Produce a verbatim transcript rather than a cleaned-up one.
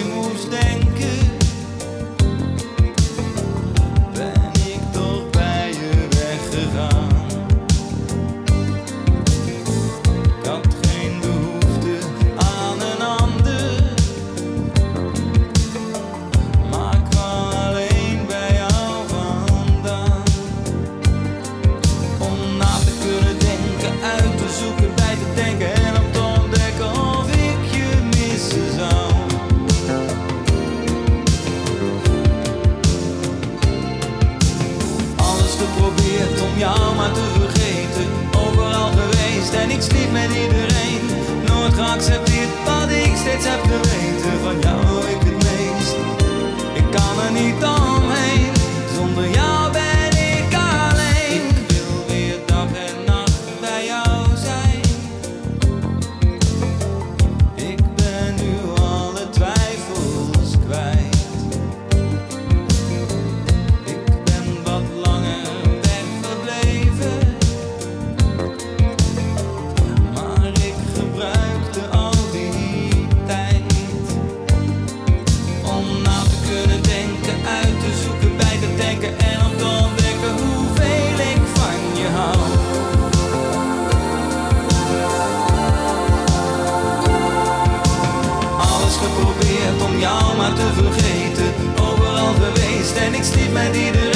je moest denken, ben ik toch bij je weggegaan. Ik had geen behoefte aan een ander, maar ik kwam alleen bij jou vandaan. Om na te kunnen denken, uit te zoeken, bij te denken en om te ontdekken of ik je missen zou. Alles geprobeerd om jou maar te vergeten, overal geweest en ik sliep met iedereen. Nooit geaccepteerd wat ik steeds heb geweten, van jou hou ik het meest. Ik kan er niet omheen, zonder jou ben ik alleen. Ik wil weer dag en nacht bij jou zijn. Ik ben nu alle twijfels kwijt. Ik ben wat langer weggebleven, maar ik gebruikte al die tijd om na te kunnen denken, uit te zoeken, bij te denken en om te ontdekken hoeveel ik van je hou. Alles geprobeerd om jou maar te vergeten, overal geweest en ik sliep met iedereen.